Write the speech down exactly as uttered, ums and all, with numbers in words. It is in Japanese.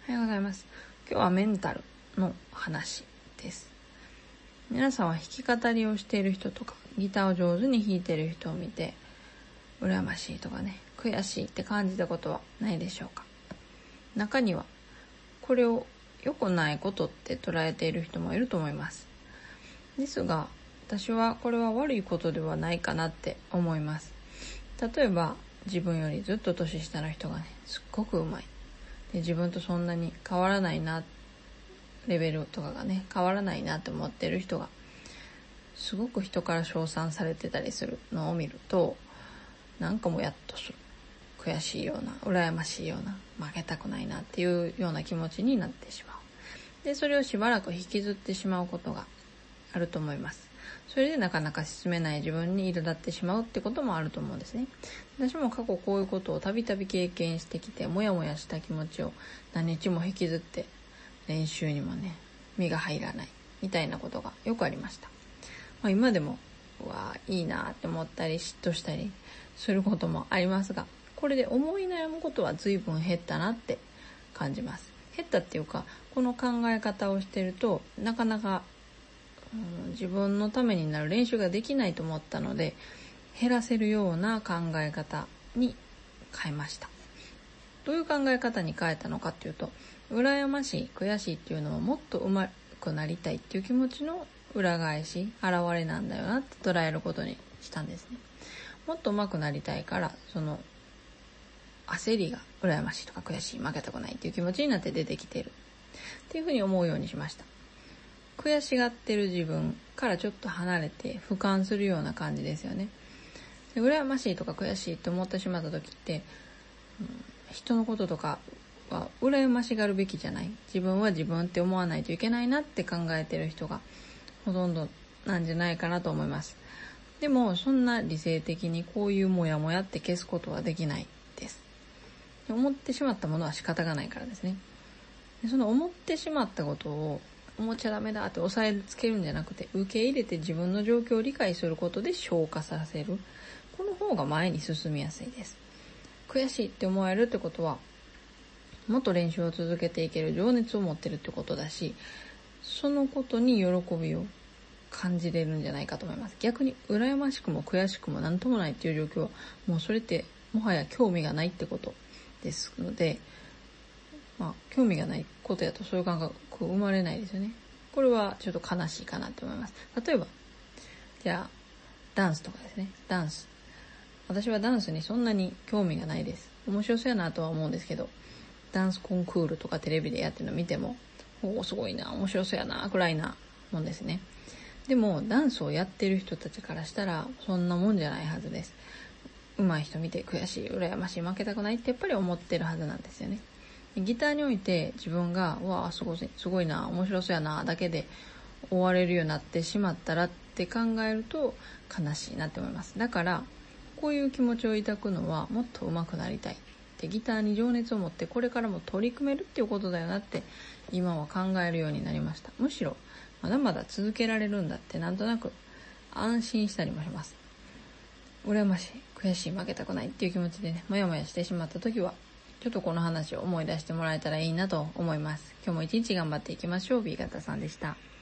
おはようございます。今日はメンタルの話です。皆さんは弾き語りをしている人とかギターを上手に弾いている人を見て羨ましいとかね、悔しいって感じたことはないでしょうか。中にはこれを良くないことって捉えている人もいると思います。ですが私はこれは悪いことではないかなって思います。例えば自分よりずっと年下の人がねすっごく上手いで、自分とそんなに変わらないな、レベルとかがね変わらないなって思ってる人がすごく人から称賛されてたりするのを見ると、なんかもやっとする、悔しいような、羨ましいような、負けたくないなっていうような気持ちになってしまう。でそれをしばらく引きずってしまうことがあると思います。それでなかなか進めない自分に苛立ってしまうってこともあると思うんですね。私も過去こういうことをたびたび経験してきて、もやもやした気持ちを何日も引きずって練習にもね身が入らないみたいなことがよくありました。まあ、今でもうわいいなって思ったり嫉妬したりすることもありますが、これで思い悩むことは随分減ったなって感じます。減ったっていうか、この考え方をしてるとなかなか自分のためになる練習ができないと思ったので、減らせるような考え方に変えました。どういう考え方に変えたのかっていうと、羨ましい、悔しいっていうのはもっと上手くなりたいっていう気持ちの裏返し、現れなんだよなって捉えることにしたんですね。もっと上手くなりたいから、その焦りが羨ましいとか悔しい、負けたくないっていう気持ちになって出てきているっていうふうに思うようにしました。悔しがってる自分からちょっと離れて俯瞰するような感じですよね。で羨ましいとか悔しいって思ってしまった時って、うん、人のこととかは羨ましがるべきじゃない、自分は自分って思わないといけないなって考えてる人がほとんどなんじゃないかなと思います。でもそんな理性的にこういうモヤモヤって消すことはできないです。思ってしまったものは仕方がないからですね。でその思ってしまったことを思っちゃダメだって抑えつけるんじゃなくて、受け入れて自分の状況を理解することで消化させる、この方が前に進みやすいです。悔しいって思えるってことはもっと練習を続けていける情熱を持ってるってことだし、そのことに喜びを感じれるんじゃないかと思います。逆に羨ましくも悔しくも何ともないっていう状況はもうそれってもはや興味がないってことですので、まあ興味がないことやとそういう感覚生まれないですよね。これはちょっと悲しいかなと思います。例えばじゃあダンスとかですね。ダンス、私はダンスにそんなに興味がないです。面白そうやなとは思うんですけど、ダンスコンクールとかテレビでやってるの見てもおーすごいな、面白そうやなくらいなもんですね。でもダンスをやってる人たちからしたらそんなもんじゃないはずです。上手い人見て悔しい、羨ましい、負けたくないってやっぱり思ってるはずなんですよね。ギターにおいて自分がうわあすごいすごいな、面白そうやなだけで終われるようになってしまったらって考えると悲しいなって思います。だからこういう気持ちを抱くのはもっと上手くなりたいってギターに情熱を持ってこれからも取り組めるっていうことだよなって今は考えるようになりました。むしろまだまだ続けられるんだってなんとなく安心したりもします。羨ましい、悔しい、負けたくないっていう気持ちでねもやもやしてしまった時はちょっとこの話を思い出してもらえたらいいなと思います。今日も一日頑張っていきましょう。 B 型さんでした。